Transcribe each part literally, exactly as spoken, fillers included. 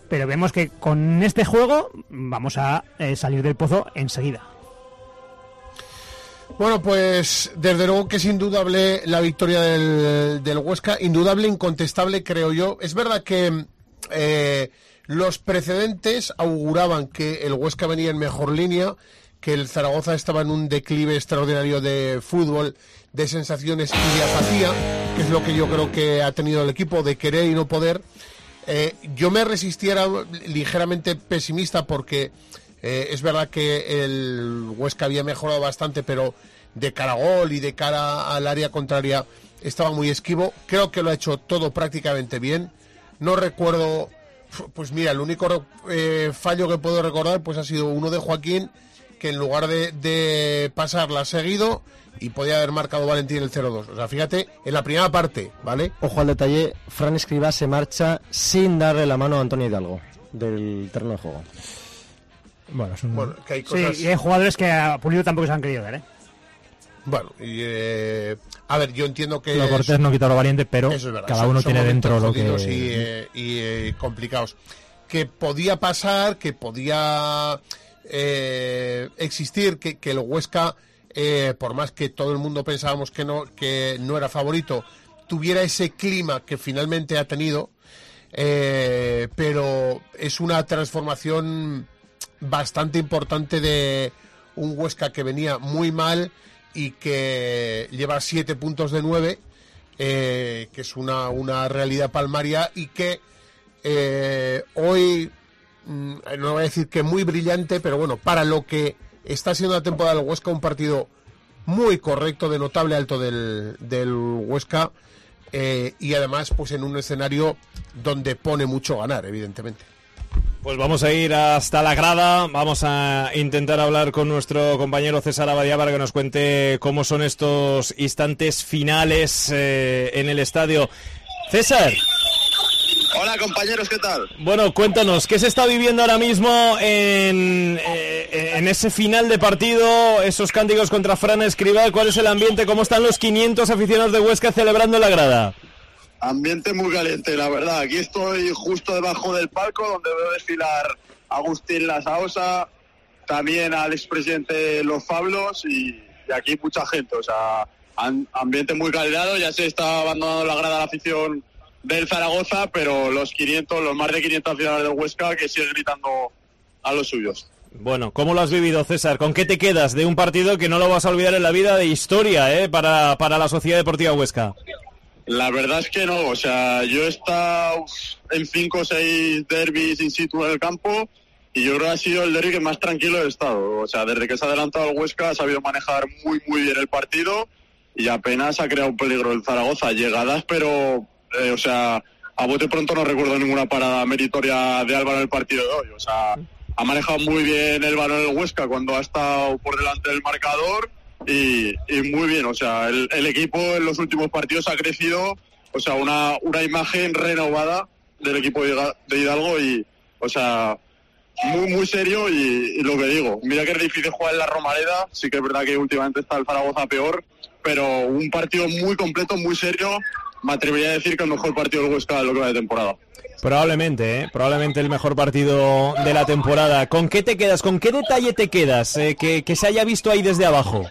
pero vemos que con este juego vamos a eh, salir del pozo enseguida. Bueno, pues desde luego que es indudable la victoria del, del Huesca, indudable, incontestable, creo yo. Es verdad que eh, los precedentes auguraban que el Huesca venía en mejor línea, que el Zaragoza estaba en un declive extraordinario de fútbol, de sensaciones y de apatía, que es lo que yo creo que ha tenido el equipo, de querer y no poder. Eh, yo me resistiera ligeramente pesimista porque eh, es verdad que el Huesca había mejorado bastante, pero de cara a gol y de cara al área contraria estaba muy esquivo. Creo que lo ha hecho todo prácticamente bien. No recuerdo, pues mira, el único eh, fallo que puedo recordar pues ha sido uno de Joaquín, que en lugar de, de pasar la ha seguido y podía haber marcado Valentín el cero dos. O sea, fíjate, en la primera parte, ¿vale? Ojo al detalle, Fran Escribá se marcha sin darle la mano a Antonio Hidalgo del terreno de juego. Bueno, es un... bueno que hay cosas... Sí, y hay jugadores que a Pulido tampoco se han querido ver, ¿eh? Bueno, y, eh, a ver, yo entiendo que... Lo Cortés no quita lo valiente, pero es verdad, cada son, uno son tiene dentro lo que... Y, eh, y eh, complicados. Que podía pasar, que podía eh, existir, que, que el Huesca, eh, por más que todo el mundo pensábamos que no, que no era favorito, tuviera ese clima que finalmente ha tenido, eh, pero es una transformación bastante importante de un Huesca que venía muy mal y que lleva siete puntos de nueve, eh, que es una, una realidad palmaria, y que eh, hoy, mmm, no voy a decir que muy brillante, pero bueno, para lo que está siendo la temporada del Huesca, un partido muy correcto, de notable alto del, del Huesca, eh, y además pues en un escenario donde pone mucho ganar, evidentemente. Pues vamos a ir hasta la grada, vamos a intentar hablar con nuestro compañero César Abadía para que nos cuente cómo son estos instantes finales eh, en el estadio. César. Hola compañeros, ¿qué tal? Bueno, cuéntanos, ¿qué se está viviendo ahora mismo en, eh, en ese final de partido, esos cánticos contra Fran Escribá? ¿Cuál es el ambiente? ¿Cómo están los quinientos aficionados de Huesca celebrando en la grada? Ambiente muy caliente, la verdad. Aquí estoy justo debajo del palco donde veo desfilar a Agustín Lasaosa, también al expresidente Los Fablos y, y aquí mucha gente. O sea, an, ambiente muy caldeado. Ya se está abandonando la grada la afición del Zaragoza, pero los quinientos, los más de quinientos aficionados del Huesca que siguen gritando a los suyos. Bueno, ¿cómo lo has vivido, César? ¿Con qué te quedas de un partido que no lo vas a olvidar en la vida, de historia, eh, para, para la Sociedad Deportiva Huesca? La verdad es que no, o sea, yo he estado en cinco o seis derbis in situ en el campo y yo creo que ha sido el derbi que más tranquilo he estado. O sea, desde que se ha adelantado el Huesca ha sabido manejar muy, muy bien el partido y apenas ha creado un peligro el Zaragoza. Llegadas, pero, eh, o sea, a bote pronto no recuerdo ninguna parada meritoria de Álvaro en el partido de hoy. O sea, ha manejado muy bien el balón el Huesca cuando ha estado por delante del marcador. Y, y muy bien, o sea, el, el equipo en los últimos partidos ha crecido, o sea, una, una imagen renovada del equipo de Hidalgo y, o sea, muy, muy serio y, y lo que digo, mira que es difícil jugar en la Romareda, sí que es verdad que últimamente está el Zaragoza peor, pero un partido muy completo, muy serio, me atrevería a decir que el mejor partido del Huesca de lo que va de temporada. Probablemente, ¿eh? Probablemente el mejor partido de la temporada. ¿Con qué te quedas? ¿Con qué detalle te quedas eh, que, que se haya visto ahí desde abajo?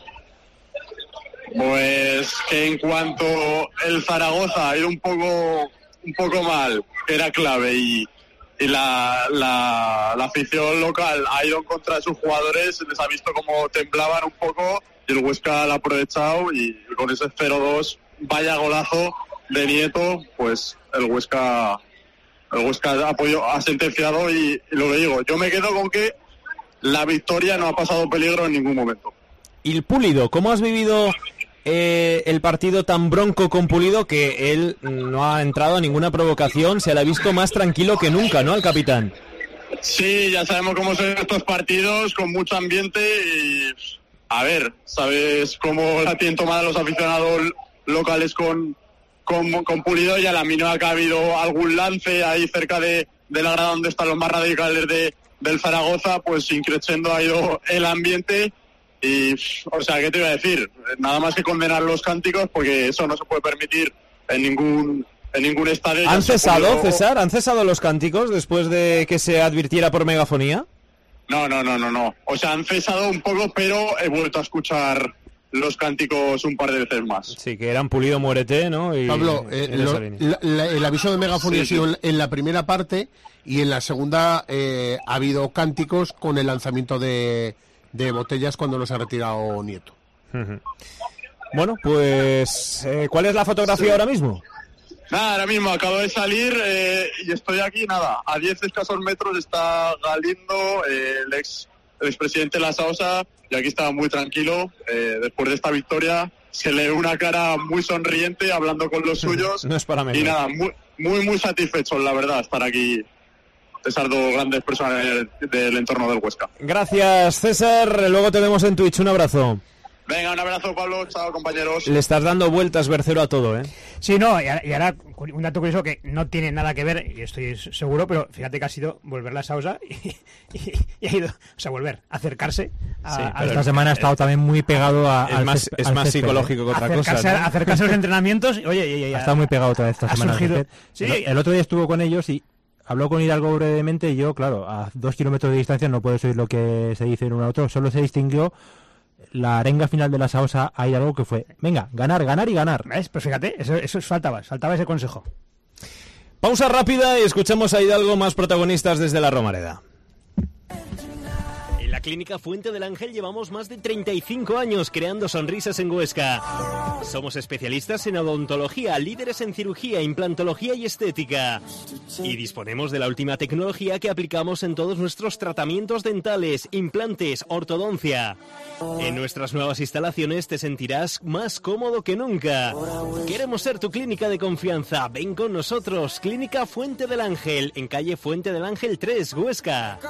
Pues que en cuanto el Zaragoza ha ido un poco un poco mal, era clave, y, y la, la, la afición local ha ido en contra de sus jugadores, les ha visto como temblaban un poco y el Huesca lo ha aprovechado y con ese cero dos, vaya golazo de Nieto, pues el Huesca el Huesca ha, podido, ha sentenciado y, y lo que digo, yo me quedo con que la victoria no ha pasado peligro en ningún momento. ¿Y el Pulido? ¿Cómo has vivido eh, el partido tan bronco con Pulido, que él no ha entrado a ninguna provocación, se le ha visto más tranquilo que nunca, ¿no, al capitán? Sí, ya sabemos cómo son estos partidos, con mucho ambiente y, a ver, sabes cómo la tienen tomada los aficionados locales con, con, con Pulido, y a la mínima que ha habido algún lance ahí cerca de, de la grada donde están los más radicales de, del Zaragoza, pues increciendo ha ido el ambiente. Y, o sea, ¿qué te iba a decir? Nada más que condenar los cánticos, porque eso no se puede permitir en ningún en ningún estadio. ¿Han cesado, podido... César? ¿Han cesado los cánticos después de que se advirtiera por megafonía? No, no, no, no, no. O sea, han cesado un poco, pero he vuelto a escuchar los cánticos un par de veces más. Sí, que eran Pulido, muérete, ¿no? Y Pablo, eh, lo, la, la, el aviso de megafonía sí, ha sido sí. en la primera parte y en la segunda eh, ha habido cánticos con el lanzamiento de, de botellas cuando los ha retirado Nieto. Uh-huh. Bueno, pues, eh, ¿cuál es la fotografía sí. ahora mismo? Nada, ahora mismo acabo de salir eh, y estoy aquí, nada, a diez escasos metros está Galindo, eh, el ex el expresidente La Saosa, y aquí estaba muy tranquilo. Eh, después de esta victoria se le ve una cara muy sonriente, hablando con los suyos. No es para menos. Y nada, muy, muy, muy satisfechos, la verdad, estar aquí. Esas dos grandes personas del, del entorno del Huesca. Gracias, César. Luego te vemos en Twitch. Un abrazo. Venga, un abrazo, Pablo. Chao, compañeros. Le estás dando vueltas, Bercero, a todo, ¿eh? Sí, no, y ahora, y ahora un dato curioso que no tiene nada que ver, y estoy seguro, pero fíjate que ha sido volver la Sausa y, y, y ha ido, o sea, volver, acercarse a... Sí, a esta semana ha estado también muy pegado a, es al más, césped, es al más césped, psicológico que otra acercarse, cosa, ¿no? a, acercarse a los entrenamientos, y, oye, y, y, ha estado muy pegado toda esta ha semana. Surgido, sí, el, el otro día estuvo con ellos y habló con Hidalgo brevemente y yo, claro, a dos kilómetros de distancia no puedes oír lo que se dice en uno a otro, solo se distinguió la arenga final de la Saosa a Hidalgo, que fue, venga, ganar, ganar y ganar. ¿Ves? Pues fíjate, eso, eso faltaba, faltaba ese consejo. Pausa rápida y escuchamos a Hidalgo, más protagonistas desde la Romareda. En la Clínica Fuente del Ángel llevamos más de treinta y cinco años creando sonrisas en Huesca. Somos especialistas en odontología, líderes en cirugía, implantología y estética. Y disponemos de la última tecnología que aplicamos en todos nuestros tratamientos dentales, implantes, ortodoncia. En nuestras nuevas instalaciones te sentirás más cómodo que nunca. Queremos ser tu clínica de confianza. Ven con nosotros, Clínica Fuente del Ángel, en calle Fuente del Ángel tres, Huesca.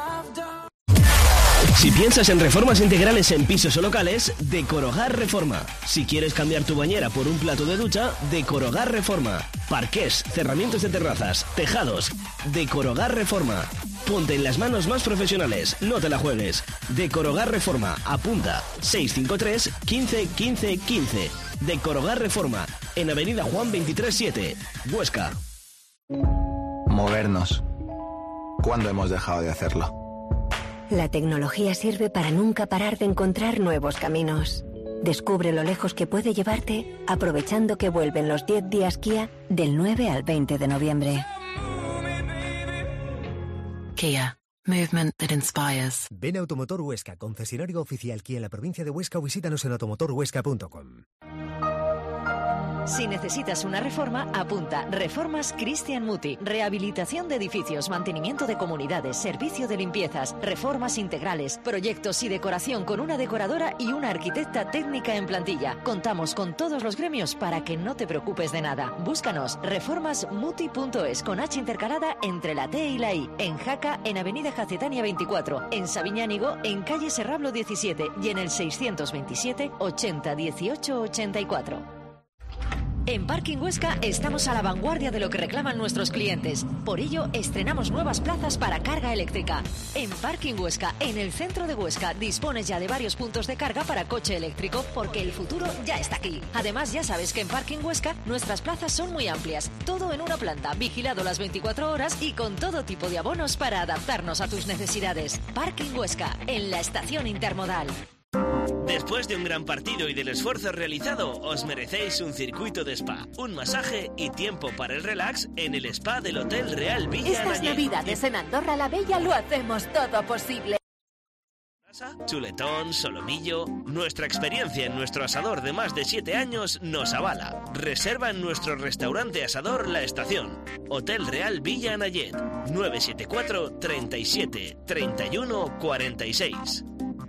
Si piensas en reformas integrales en pisos o locales, Decorogar Reforma. Si quieres cambiar tu bañera por un plato de ducha, Decorogar Reforma. Parqués, cerramientos de terrazas, tejados, Decorogar Reforma. Ponte en las manos más profesionales, no te la juegues. Decorogar Reforma, apunta, seis cinco tres, quince, quince, quince. Decorogar Reforma, en avenida Juan veintitrés siete, Huesca. Movernos. ¿Cuándo hemos dejado de hacerlo? La tecnología sirve para nunca parar de encontrar nuevos caminos. Descubre lo lejos que puede llevarte aprovechando que vuelven los diez días Kia del nueve al veinte de noviembre. Kia. Movement that inspires. Ven a Automotor Huesca, concesionario oficial Kia en la provincia de Huesca, o visítanos en automotor huesca punto com. Si necesitas una reforma, apunta Reformas Cristian Muti. Rehabilitación de edificios, mantenimiento de comunidades, servicio de limpiezas, reformas integrales, proyectos y decoración con una decoradora y una arquitecta técnica en plantilla. Contamos con todos los gremios para que no te preocupes de nada. Búscanos reformas muti punto es con H intercalada entre la T y la I. En Jaca, en avenida Jacetania veinticuatro. En Sabiñánigo, en calle Serrablo diecisiete. Y en el seiscientos veintisiete, ochenta, dieciocho, ochenta y cuatro. En Parking Huesca estamos a la vanguardia de lo que reclaman nuestros clientes. Por ello, estrenamos nuevas plazas para carga eléctrica. En Parking Huesca, en el centro de Huesca, dispones ya de varios puntos de carga para coche eléctrico, porque el futuro ya está aquí. Además, ya sabes que en Parking Huesca nuestras plazas son muy amplias. Todo en una planta, vigilado las veinticuatro horas y con todo tipo de abonos para adaptarnos a tus necesidades. Parking Huesca, en la estación intermodal. Después de un gran partido y del esfuerzo realizado, os merecéis un circuito de spa, un masaje y tiempo para el relax en el spa del Hotel Real Villa Estas Anayet. navidades en Andorra la Bella lo hacemos todo posible. Chuletón, solomillo. Nuestra experiencia en nuestro asador de más de siete años nos avala. Reserva en nuestro restaurante asador La Estación. Hotel Real Villa Anayet. nueve siete cuatro, treinta y siete, treinta y uno, cuarenta y seis.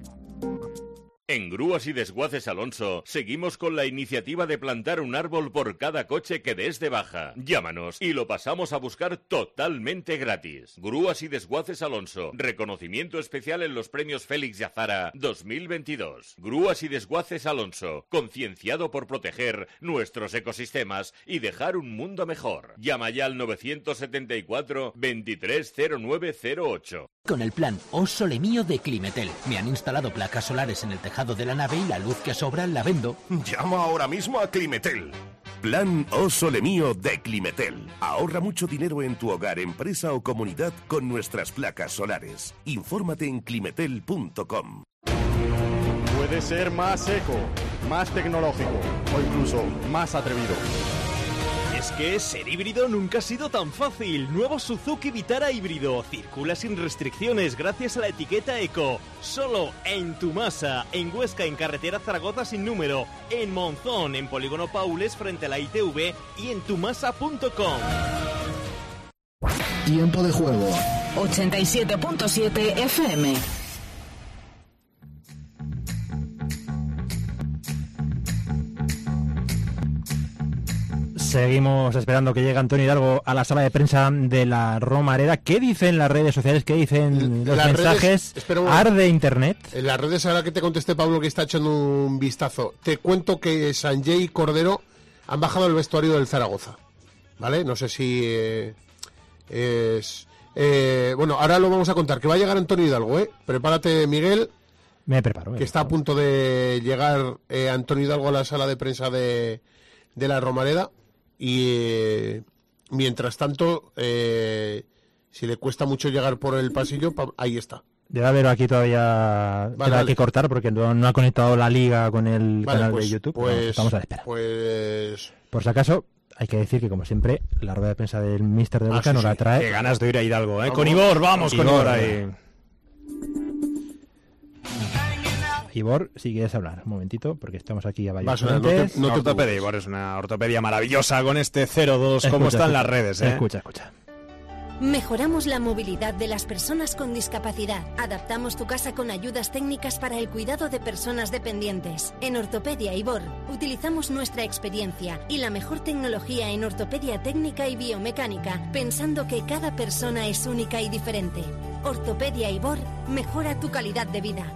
En Grúas y Desguaces Alonso seguimos con la iniciativa de plantar un árbol por cada coche que des de baja. Llámanos y lo pasamos a buscar totalmente gratis. Grúas y Desguaces Alonso. Reconocimiento especial en los premios Félix y Azara dos mil veintidós. Grúas y Desguaces Alonso. Concienciado por proteger nuestros ecosistemas y dejar un mundo mejor. Llama ya al novecientos setenta y cuatro, veintitrés, cero nueve cero ocho. Con el plan O Sole Mío de Climetel. Me han instalado placas solares en el tejado de la nave y la luz que sobra la vendo. Llama ahora mismo a Climetel. Plan O Sole Mío de Climetel. Ahorra mucho dinero en tu hogar, empresa o comunidad con nuestras placas solares. Infórmate en climetel punto com. Puede ser más eco, más tecnológico o incluso más atrevido. Es que ser híbrido nunca ha sido tan fácil. Nuevo Suzuki Vitara híbrido. Circula sin restricciones gracias a la etiqueta Eco. Solo en Tumasa, en Huesca, en carretera Zaragoza sin número, en Monzón, en Polígono Paules frente a la I T V y en tumasa punto com. Tiempo de juego. ochenta y siete punto siete F M. Seguimos esperando que llegue Antonio Hidalgo a la sala de prensa de la Romareda. ¿Qué dicen las redes sociales? ¿Qué dicen los las mensajes? Redes, ¿Arde Internet? En las redes, ahora que te conteste Pablo, que está echando un vistazo, te cuento que Sanjay y Cordero han bajado el vestuario del Zaragoza. ¿Vale? No sé si eh, es... Eh, bueno, ahora lo vamos a contar, que va a llegar Antonio Hidalgo, ¿eh? Prepárate, Miguel. Me preparo. Me que preparo. está a punto de llegar eh, Antonio Hidalgo a la sala de prensa de, de la Romareda. Y eh, mientras tanto, eh, si le cuesta mucho llegar por el pasillo, pa- ahí está. Debe haber aquí todavía Vale, queda vale. que cortar porque no, no ha conectado la liga con el Vale, canal pues, de YouTube. Pues, No, estamos a la espera. Pues... Por si acaso, hay que decir que, como siempre, la rueda de prensa del míster de Ah, Huesca sí, nos la sí. trae. Qué ganas de ir a Hidalgo, ¿eh? Vamos. Con Ibor, vamos con Ibor ahí. Ibor, si quieres hablar, un momentito, porque estamos aquí a Va a varios sonar, no te- frentes. no te ortopedia, Ibor, es una ortopedia maravillosa con este cero dos, como Escucha, están las escucha, redes, ¿eh? Escucha, escucha. Mejoramos la movilidad de las personas con discapacidad. Adaptamos tu casa con ayudas técnicas para el cuidado de personas dependientes. En Ortopedia Ibor utilizamos nuestra experiencia y la mejor tecnología en ortopedia técnica y biomecánica, pensando que cada persona es única y diferente. Ortopedia Ibor mejora tu calidad de vida.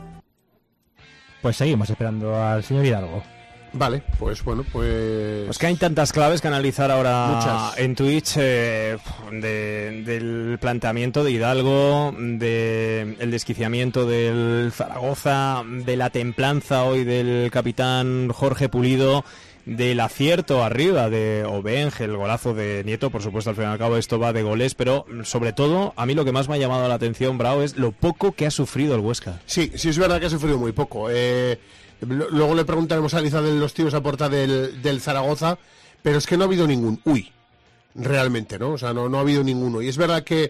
Pues seguimos esperando al señor Hidalgo. Vale, pues bueno, pues... Pues que hay tantas claves que analizar ahora Muchas. en Twitch eh, de- del planteamiento de Hidalgo, del desquiciamiento del Zaragoza, de la templanza hoy del capitán Jorge Pulido, del acierto arriba de Obenje, el golazo de Nieto. Por supuesto, al fin y al cabo esto va de goles, pero sobre todo a mí lo que más me ha llamado la atención, Bravo, es lo poco que ha sufrido el Huesca. Sí, sí es verdad que ha sufrido muy poco. Eh, lo- luego le preguntaremos a Liza de los tiros a puerta del, del Zaragoza, pero es que no ha habido ningún. Uy, realmente, ¿no? O sea, no, no ha habido ninguno. Y es verdad que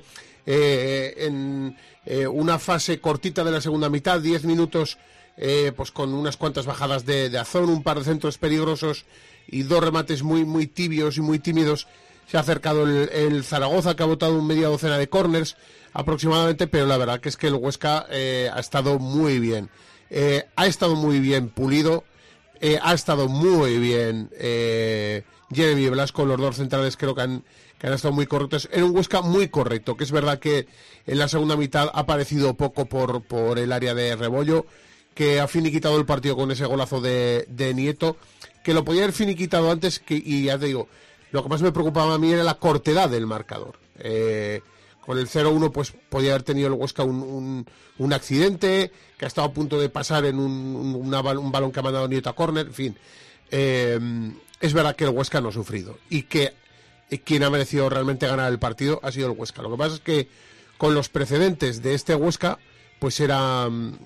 eh, en eh, una fase cortita de la segunda mitad, diez minutos, eh, pues con unas cuantas bajadas de, de Azón, un par de centros peligrosos y dos remates muy, muy tibios y muy tímidos, se ha acercado el, el Zaragoza, que ha botado un media docena de corners aproximadamente, pero la verdad que es que el Huesca eh, ha estado muy bien. Eh, ha estado muy bien Pulido, eh, ha estado muy bien eh, Jeremy Blasco, los dos centrales creo que han, que han estado muy correctos. Era un Huesca muy correcto, que es verdad que en la segunda mitad ha aparecido poco por, por el área de Rebollo, que ha finiquitado el partido con ese golazo de, de Nieto, que lo podía haber finiquitado antes, que, y ya te digo, lo que más me preocupaba a mí era la cortedad del marcador. Eh, con el cero uno pues podía haber tenido el Huesca un, un, un accidente, que ha estado a punto de pasar en un, un, una, un balón que ha mandado Nieto a córner, en fin. Eh, es verdad que el Huesca no ha sufrido, y que eh, quien ha merecido realmente ganar el partido ha sido el Huesca. Lo que pasa es que con los precedentes de este Huesca, pues era um,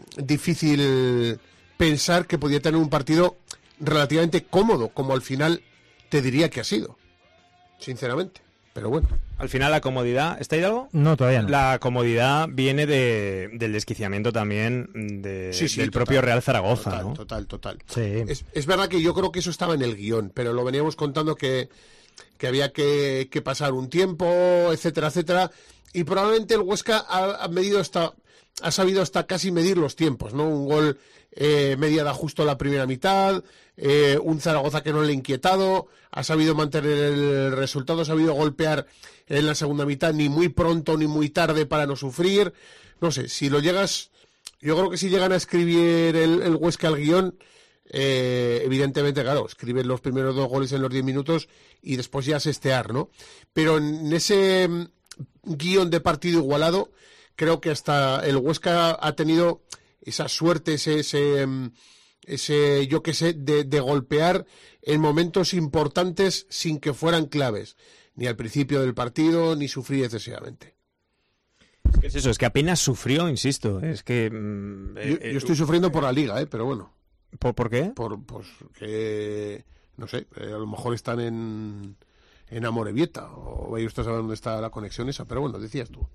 difícil pensar que podía tener un partido relativamente cómodo, como al final te diría que ha sido, sinceramente. Pero bueno. Al final la comodidad, ¿está Hidalgo? No, todavía no. La comodidad viene de, del desquiciamiento también de, Sí, sí, del total, propio Real Zaragoza, total, ¿no? Total, total. Sí. Es, es verdad que yo creo que eso estaba en el guión, pero lo veníamos contando que, que había que, que pasar un tiempo, etcétera, etcétera, y probablemente el Huesca ha, ha medido hasta, ha sabido hasta casi medir los tiempos, ¿no? Un gol eh, mediada justo la primera mitad, eh, un Zaragoza que no le ha inquietado, ha sabido mantener el resultado, ha sabido golpear en la segunda mitad, ni muy pronto ni muy tarde para no sufrir. No sé, si lo llegas, yo creo que si llegan a escribir el, el Huesca al guión, eh, evidentemente, claro, escriben los primeros dos goles en los diez minutos y después ya sestear, ¿no? Pero en ese mm, guión de partido igualado, creo que hasta el Huesca ha tenido esa suerte, ese, ese, ese, yo qué sé, de, de golpear en momentos importantes sin que fueran claves, ni al principio del partido, ni sufrir excesivamente. Es que es eso, es que apenas sufrió, insisto, es que... Mm, yo, eh, yo estoy sufriendo por la Liga, ¿eh? Pero bueno. ¿Por, ¿por qué? Por, pues, que, no sé, eh, a lo mejor están en, en Amorebieta, o vaya usted a saber dónde está la conexión esa, pero bueno, decías tú.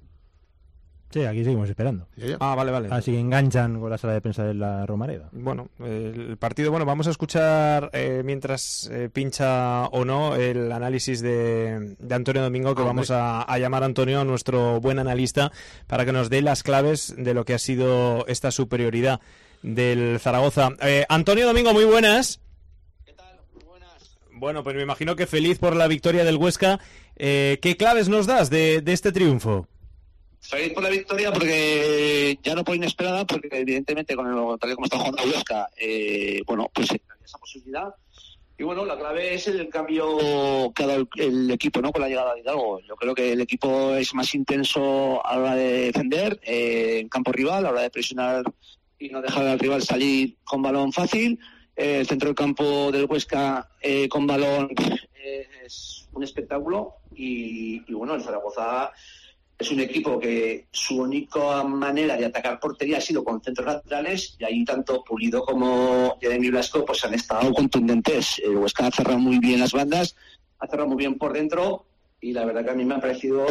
Sí, aquí seguimos esperando. Ya, ya. Ah, vale, vale. Así que enganchan con la sala de prensa de la Romareda. Bueno, el partido, bueno, vamos a escuchar eh, mientras eh, pincha o no el análisis de, de Antonio Domingo, que ah, vamos a, a llamar a Antonio, nuestro buen analista, para que nos dé las claves de lo que ha sido esta superioridad del Zaragoza. Eh, Antonio Domingo, muy buenas. ¿Qué tal? Muy buenas. Bueno, pues me imagino que feliz por la victoria del Huesca. Eh, ¿Qué claves nos das de, de este triunfo? Feliz por la victoria porque ya no fue inesperada, porque evidentemente con el tal y como está jugando Huesca, eh, bueno, pues había esa posibilidad. Y bueno, la clave es el cambio que ha dado el, el equipo, ¿no? Con la llegada de Hidalgo. Yo creo que el equipo es más intenso a la hora de defender eh, en campo rival, a la hora de presionar y no dejar al rival salir con balón fácil. Eh, el centro del campo del Huesca eh, con balón eh, es un espectáculo y, y bueno, el Zaragoza es un equipo que su única manera de atacar portería ha sido con centros laterales y ahí tanto Pulido como Jeremy Blasco pues han estado contundentes. El Huesca ha cerrado muy bien las bandas, ha cerrado muy bien por dentro y la verdad que a mí me ha parecido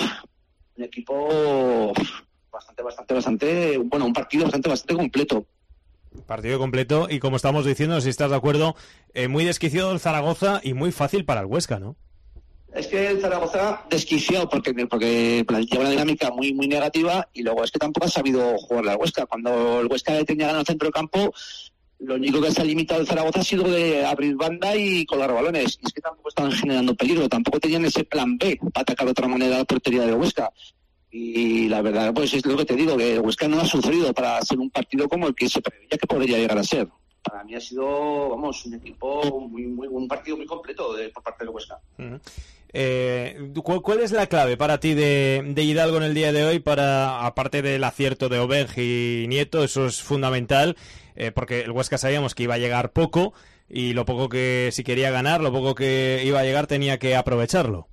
un equipo bastante, bastante, bastante, bueno, un partido bastante, bastante completo. Partido completo y como estamos diciendo, si estás de acuerdo, eh, muy desquiciado el Zaragoza y muy fácil para el Huesca, ¿no? Es que el Zaragoza desquiciado porque, porque lleva una dinámica muy muy negativa y luego es que tampoco ha sabido jugar la Huesca. Cuando el Huesca tenía ganado el centro del campo, lo único que se ha limitado el Zaragoza ha sido de abrir banda y colgar balones. Y es que tampoco estaban generando peligro, tampoco tenían ese plan B para atacar de otra manera la portería del Huesca. Y la verdad, pues es lo que te digo, que el Huesca no ha sufrido para ser un partido como el que se preveía que podría llegar a ser. Para mí ha sido, vamos, un equipo muy, muy, un partido muy completo de, por parte del Huesca. Uh-huh. Eh, ¿cuál, ¿Cuál es la clave para ti de, de Hidalgo en el día de hoy? Para, aparte del acierto de Obeng y Nieto, eso es fundamental, eh, porque el Huesca sabíamos que iba a llegar poco y lo poco que, si quería ganar, lo poco que iba a llegar tenía que aprovecharlo.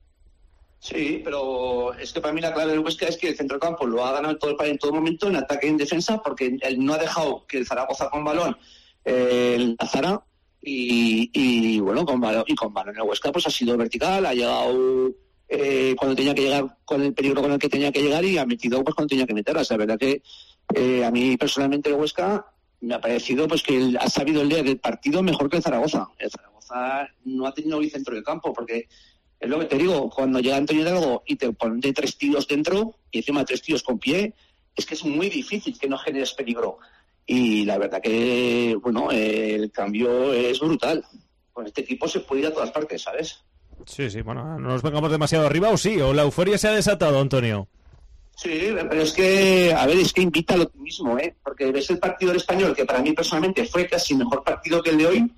Sí, pero es que para mí la clave del Huesca es que el centrocampo lo ha ganado en todo, el, en todo momento, en ataque y en defensa, porque él no ha dejado que el Zaragoza con balón eh, la Zara y, y bueno, con balón, y con balón el Huesca pues ha sido vertical, ha llegado eh, cuando tenía que llegar con el peligro con el que tenía que llegar y ha metido pues cuando tenía que meter. O sea, la verdad que eh, a mí personalmente el Huesca me ha parecido pues que él ha sabido leer el partido mejor que el Zaragoza. El Zaragoza no ha tenido hoy centro de campo porque es lo que te digo, cuando llega Antonio Hidalgo y te ponen de tres tíos dentro y encima tres tíos con pie, es que es muy difícil que no generes peligro. Y la verdad que, bueno, eh, el cambio es brutal. Con este equipo se puede ir a todas partes, ¿sabes? Sí, sí, bueno, no nos vengamos demasiado arriba, o sí, o la euforia se ha desatado, Antonio. Sí, pero es que, a ver, es que invita al optimismo, ¿eh? Porque ves el partido del Español, que para mí personalmente fue casi mejor partido que el de hoy,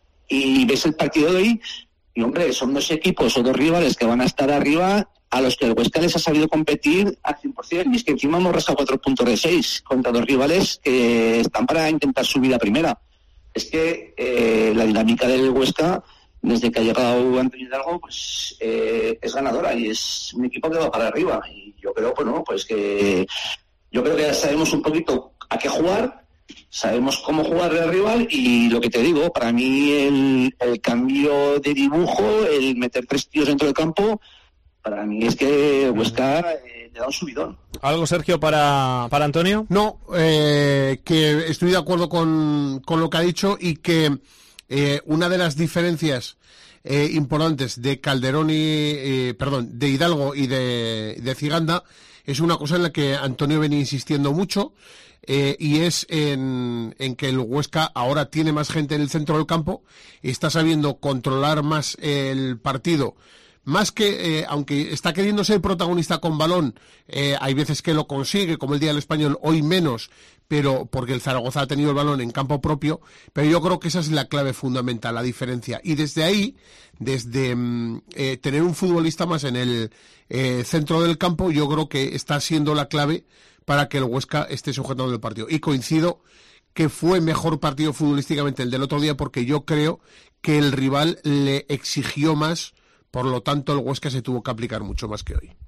y ves el partido de hoy. Y hombre, son dos equipos o dos rivales que van a estar arriba a los que el Huesca les ha sabido competir al cien por ciento. Y es que encima hemos rascado cuatro puntos de seis contra dos rivales que están para intentar subir a primera. Es que eh, la dinámica del Huesca, desde que ha llegado Antonio Hidalgo, pues eh, es ganadora y es un equipo que va para arriba. Y yo creo, bueno, pues que yo creo que ya sabemos un poquito a qué jugar. Sabemos cómo jugar al rival y lo que te digo, para mí el, el cambio de dibujo, el meter tres tíos dentro del campo, para mí es que Huesca eh, le da un subidón. ¿Algo, Sergio, para, para Antonio? No, eh, que estoy de acuerdo con, con lo que ha dicho y que eh, una de las diferencias eh, importantes de Calderón y, eh, perdón, de Hidalgo y de, de Ciganda es una cosa en la que Antonio venía insistiendo mucho. Eh, y es en, en que el Huesca ahora tiene más gente en el centro del campo, está sabiendo controlar más el partido, más que, eh, aunque está queriendo ser protagonista con balón, eh, hay veces que lo consigue, como el día del Español, hoy menos, pero porque el Zaragoza ha tenido el balón en campo propio, pero yo creo que esa es la clave fundamental, la diferencia. Y desde ahí, desde mm, eh, tener un futbolista más en el eh, centro del campo, yo creo que está siendo la clave para que el Huesca esté sujetando el partido. Y coincido que fue mejor partido futbolísticamente el del otro día, porque yo creo que el rival le exigió más, por lo tanto el Huesca se tuvo que aplicar mucho más que hoy.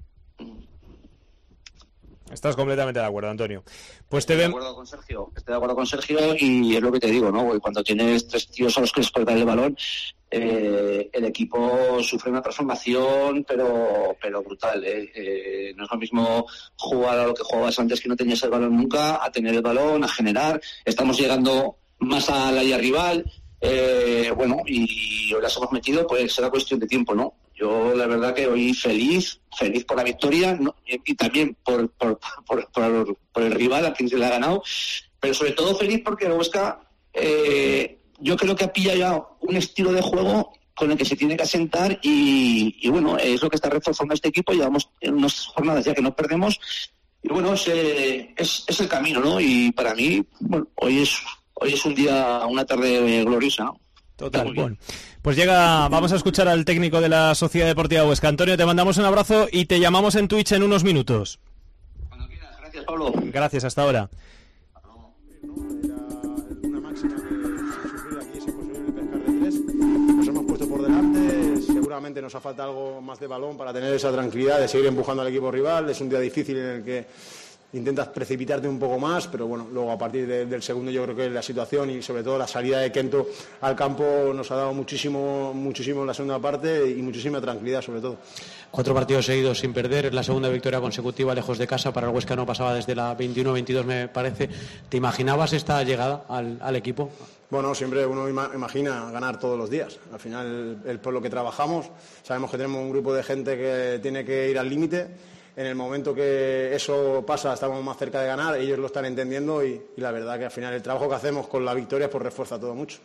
Estás completamente de acuerdo, Antonio. Pues te Estoy de ven... acuerdo con Sergio, estoy de acuerdo con Sergio y es lo que te digo, ¿no? Porque cuando tienes tres tíos a los que les puedes dar el balón, eh, el equipo sufre una transformación, pero pero brutal, ¿eh? Eh, no es lo mismo jugar a lo que jugabas antes, que no tenías el balón nunca, a tener el balón, a generar. Estamos llegando más al área rival, eh, bueno, y hoy las hemos metido, pues será cuestión de tiempo, ¿no? Yo la verdad que hoy feliz, feliz por la victoria, ¿no? y, y también por, por, por, por, por el rival a quien se le ha ganado, pero sobre todo feliz porque el Huesca eh, yo creo que ha pillado ya un estilo de juego con el que se tiene que asentar y, y bueno, es lo que está reforzando este equipo. Llevamos unas jornadas ya que no perdemos y bueno, es, eh, es, es el camino, ¿no? Y para mí, bueno, hoy es, hoy es un día, una tarde gloriosa, ¿no? Total, bueno. Pues llega, vamos a escuchar al técnico de la Sociedad Deportiva Huesca. Antonio, te mandamos un abrazo y te llamamos en Twitch en unos minutos. Cuando quieras, gracias Pablo. Gracias, hasta ahora. Una máxima que sufrir aquí es imposible pescar de tres. Nos hemos puesto por delante, seguramente nos ha faltado algo más de balón para tener esa tranquilidad de seguir empujando al equipo rival. Es un día difícil en el que intentas precipitarte un poco más, pero bueno, luego a partir de, del segundo yo creo que la situación y sobre todo la salida de Kento al campo nos ha dado muchísimo, muchísimo en la segunda parte y muchísima tranquilidad sobre todo. Cuatro partidos seguidos sin perder, es la segunda victoria consecutiva lejos de casa, para el Huesca no pasaba desde la veintiuno veintidós me parece. ¿Te imaginabas esta llegada al, al equipo? Bueno, siempre uno ima- imagina ganar todos los días. Al final, el, el por lo que trabajamos, sabemos que tenemos un grupo de gente que tiene que ir al límite. En el momento que eso pasa, estamos más cerca de ganar, ellos lo están entendiendo y, y la verdad que al final el trabajo que hacemos con la victoria pues refuerza todo mucho.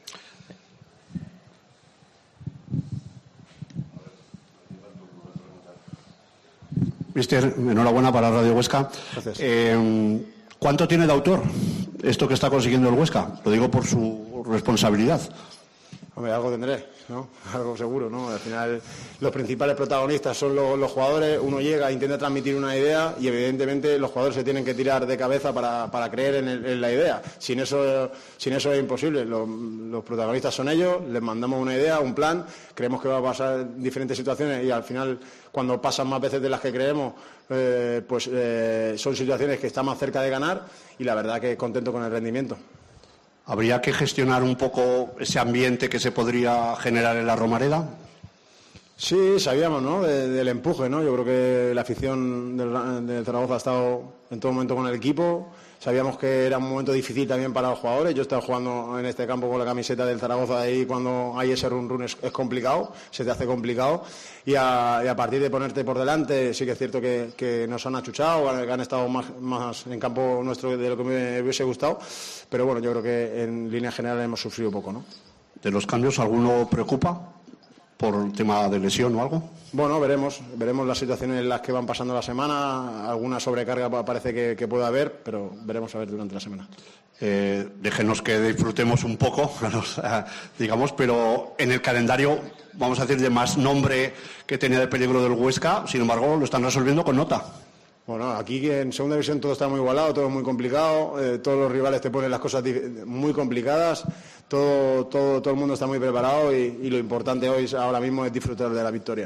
Mister, enhorabuena para Radio Huesca. Gracias. Eh, ¿Cuánto tiene de autor esto que está consiguiendo el Huesca? Lo digo por su responsabilidad. Hombre, algo tendré, ¿no? Algo seguro, ¿no? Al final los principales protagonistas son los, los jugadores. Uno llega, intenta transmitir una idea y evidentemente los jugadores se tienen que tirar de cabeza para, para creer en, el, en la idea. Sin eso, sin eso es imposible. Los, los protagonistas son ellos, les mandamos una idea, un plan, creemos que va a pasar en diferentes situaciones y al final cuando pasan más veces de las que creemos, eh, pues eh, son situaciones que están más cerca de ganar y la verdad que contento con el rendimiento. ¿Habría que gestionar un poco ese ambiente que se podría generar en la Romareda? Sí, sabíamos, ¿no? De, del empuje, ¿no? Yo creo que la afición del, de Zaragoza ha estado en todo momento con el equipo. Sabíamos que era un momento difícil también para los jugadores. Yo estaba jugando en este campo con la camiseta del Zaragoza y cuando hay ese run run es, es complicado, se te hace complicado. Y a, y a partir de ponerte por delante, sí que es cierto que, que nos han achuchado, que han estado más, más en campo nuestro de lo que me hubiese gustado. Pero bueno, yo creo que en línea general hemos sufrido poco, ¿no? ¿De los cambios alguno preocupa por tema de lesión o algo? Bueno, veremos, veremos las situaciones en las que van pasando la semana. Alguna sobrecarga parece que, que puede haber, pero veremos a ver durante la semana. Eh, déjenos que disfrutemos un poco, digamos, pero en el calendario, vamos a decir, de más nombre que tenía de peligro del Huesca, sin embargo, lo están resolviendo con nota. Bueno, aquí en segunda división todo está muy igualado, todo muy complicado, eh, todos los rivales te ponen las cosas muy complicadas, todo, todo, todo el mundo está muy preparado y, y lo importante hoy ahora mismo es disfrutar de la victoria.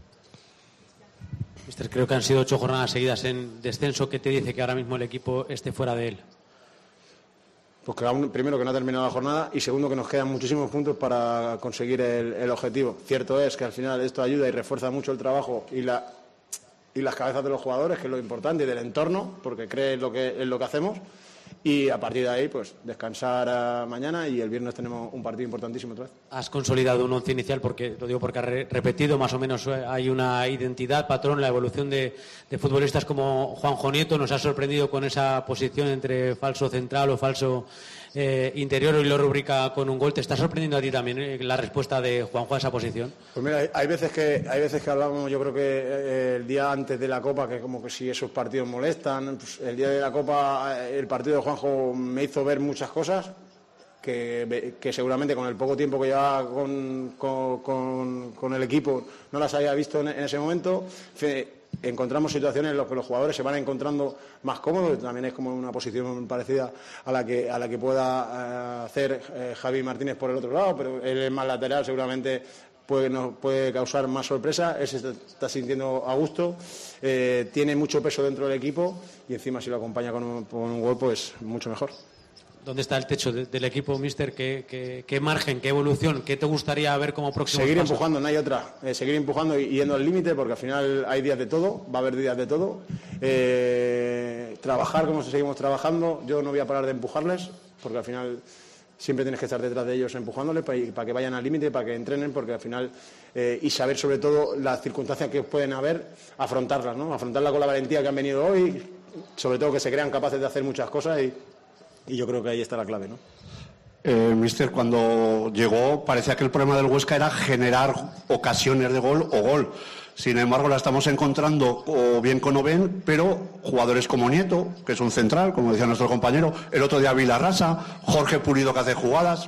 Mister, creo que han sido ocho jornadas seguidas en descenso. ¿Qué te dice que ahora mismo el equipo esté fuera de él? Pues que aún, primero que no ha terminado la jornada y segundo que nos quedan muchísimos puntos para conseguir el, el objetivo. Cierto es que al final esto ayuda y refuerza mucho el trabajo y la y las cabezas de los jugadores, que es lo importante, y del entorno, porque cree en lo que, en lo que hacemos, y a partir de ahí, pues, descansar a mañana y el viernes tenemos un partido importantísimo otra vez. Has consolidado un once inicial, porque lo digo porque has re repetido, más o menos hay una identidad, patrón, la evolución de, de futbolistas como Juanjo Nieto, nos ha sorprendido con esa posición entre falso central o falso eh, interior, y lo rubrica con un gol. ¿Te está sorprendiendo a ti también eh, la respuesta de Juanjo a esa posición? Pues mira, hay veces que hay veces que hablamos, yo creo que eh, el día antes de la Copa, que como que si esos partidos molestan, pues el día de la Copa, el partido de Juanjo me hizo ver muchas cosas que, que seguramente con el poco tiempo que llevaba con, con, con, con el equipo no las había visto en, en ese momento. encontramos situaciones en las que los jugadores se van encontrando más cómodos, también es como una posición parecida a la que a la que pueda eh, hacer eh, Javi Martínez por el otro lado, pero él es más lateral, seguramente puede, nos puede causar más sorpresa. Él se está, está sintiendo a gusto, eh, tiene mucho peso dentro del equipo y encima si lo acompaña con un, con un gol, pues mucho mejor. ¿Dónde está el techo de, del equipo, míster? ¿Qué, qué, ¿Qué margen, qué evolución, qué te gustaría ver como próximo? Seguir pasos? empujando, no hay otra. Eh, seguir empujando y yendo al límite, porque al final hay días de todo, va a haber días de todo. Eh, trabajar como seguimos trabajando. Yo no voy a parar de empujarles, porque al final siempre tienes que estar detrás de ellos empujándoles para, para que vayan al límite, para que entrenen, porque al final eh, y saber sobre todo las circunstancias que pueden haber, afrontarlas, ¿no? Afrontarlas con la valentía que han venido hoy, sobre todo que se crean capaces de hacer muchas cosas y Y yo creo que ahí está la clave, ¿no? Eh, Mister, cuando llegó parecía que el problema del Huesca era generar ocasiones de gol o gol. Sin embargo, la estamos encontrando o bien con Oben, pero jugadores como Nieto, que es un central, como decía nuestro compañero, el otro día Vilarrasa, Jorge Pulido, que hace jugadas.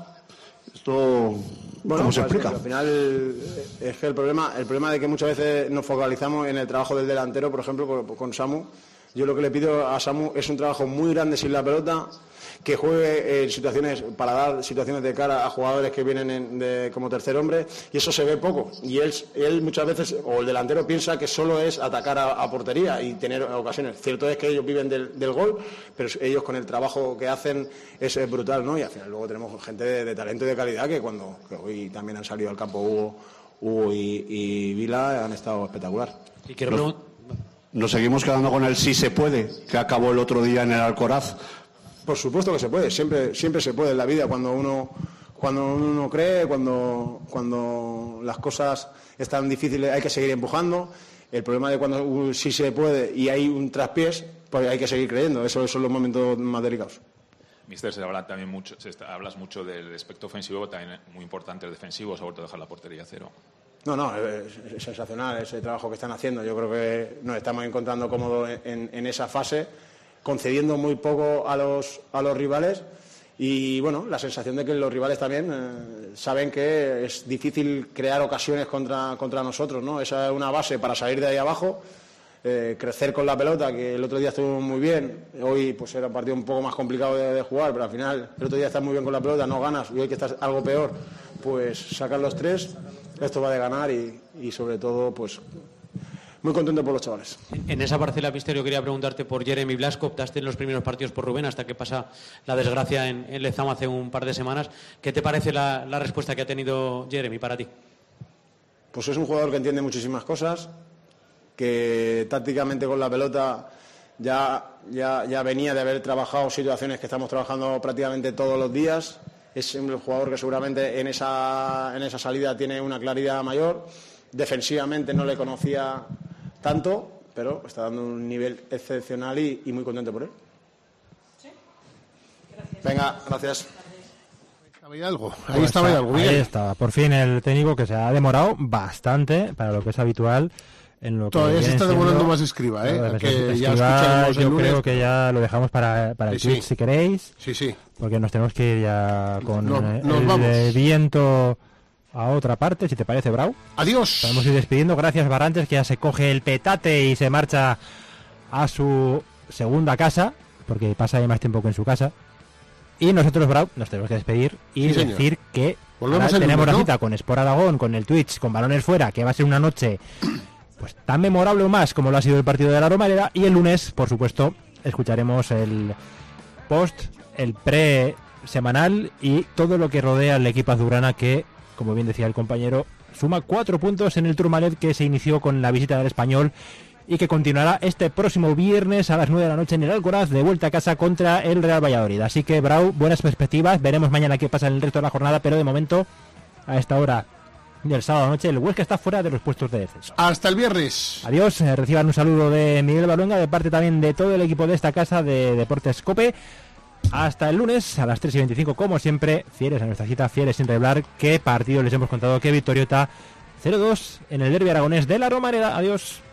Esto, bueno, ¿cómo se pues, explica? Al final es que el problema, el problema de que muchas veces nos focalizamos en el trabajo del delantero, por ejemplo, con, con Samu. Yo lo que le pido a Samu es un trabajo muy grande sin la pelota, que juegue en situaciones para dar situaciones de cara a jugadores que vienen en, de, como tercer hombre, y eso se ve poco. Y él, él muchas veces, o el delantero piensa que solo es atacar a, a portería y tener ocasiones. Cierto es que ellos viven del, del gol, pero ellos con el trabajo que hacen es, es brutal, ¿no? Y al final luego tenemos gente de, de talento y de calidad que cuando que hoy también han salido al campo Hugo, Hugo y, y Vila han estado espectacular. Y quiero Nos, nos seguimos quedando con el sí se puede, que acabó el otro día en el Alcoraz. Por supuesto que se puede, siempre, siempre se puede en la vida cuando uno, cuando uno cree, cuando, cuando las cosas están difíciles hay que seguir empujando. El problema de cuando sí se puede y hay un traspiés, pues hay que seguir creyendo. Esos son los momentos más delicados. Mister, se habla también mucho, se está, hablas mucho del aspecto ofensivo, también muy importante el defensivo, sobre todo dejar la portería a cero. No, no, es, es sensacional ese trabajo que están haciendo. Yo creo que nos estamos encontrando cómodos en, en esa fase, concediendo muy poco a los, a los rivales y, bueno, la sensación de que los rivales también eh, saben que es difícil crear ocasiones contra, contra nosotros, ¿no? Esa es una base para salir de ahí abajo, eh, crecer con la pelota, que el otro día estuvo muy bien, hoy pues era un partido un poco más complicado de, de jugar, pero al final el otro día estás muy bien con la pelota, no ganas, y hoy que estás algo peor, pues sacar los tres, esto va de ganar y, y sobre todo, pues muy contento por los chavales. En esa parcela, mister, yo quería preguntarte por Jeremy Blasco. Optaste en los primeros partidos por Rubén hasta que pasa la desgracia en, en Lezama hace un par de semanas. ¿Qué te parece la, la respuesta que ha tenido Jeremy para ti? Pues es un jugador que entiende muchísimas cosas, que tácticamente con la pelota ya, ya, ya venía de haber trabajado situaciones que estamos trabajando prácticamente todos los días. Es un jugador que seguramente en esa, en esa salida tiene una claridad mayor. Defensivamente no le conocía tanto, pero está dando un nivel excepcional y, y muy contento por él. ¿Sí? Gracias. Venga, gracias. Ahí algo, ahí pues estaba está, algo. Ahí Bien. está, por fin el técnico que se ha demorado bastante para lo que es habitual. En lo que Todavía se está siendo, demorando más Escriba, ¿eh? Claro, Que Escriba, ya escucharemos el yo lunes. creo que ya lo dejamos para, para el Sí, tweet sí. si queréis. Sí, sí. Porque nos tenemos que ir ya con No- eh, nos el vamos. eh, viento a otra parte, si te parece, Brau. Adiós. Podemos ir despidiendo. Gracias, Barrantes, que ya se coge el petate y se marcha a su segunda casa, porque pasa ahí más tiempo que en su casa. Y nosotros, Brau, nos tenemos que despedir y Sí, señor. decir que Volvemos ahora el tenemos lunes, la ¿no? cita con Sport Aragón, con el Twitch, con Balones Fuera, que va a ser una noche pues tan memorable o más como lo ha sido el partido de la Romareda. Y el lunes, por supuesto, escucharemos el post, el pre semanal y todo lo que rodea al equipo azulgrana, que, como bien decía el compañero, suma cuatro puntos en el Tourmalet, que se inició con la visita del Español y que continuará este próximo viernes a las nueve de la noche en el Alcoraz, de vuelta a casa contra el Real Valladolid. Así que, Brau, buenas perspectivas. Veremos mañana qué pasa en el resto de la jornada, pero de momento, a esta hora del sábado noche, el Huesca está fuera de los puestos de descenso. Hasta el viernes. Adiós, eh, reciban un saludo de Miguel Baluenga, de parte también de todo el equipo de esta casa de Deportes COPE. Hasta el lunes a las tres y veinticinco, como siempre, fieles a nuestra cita, fieles sin reblar. ¿Qué partido les hemos contado? ¿Qué victoriota? cero dos en el derbi aragonés de la Romareda. Adiós.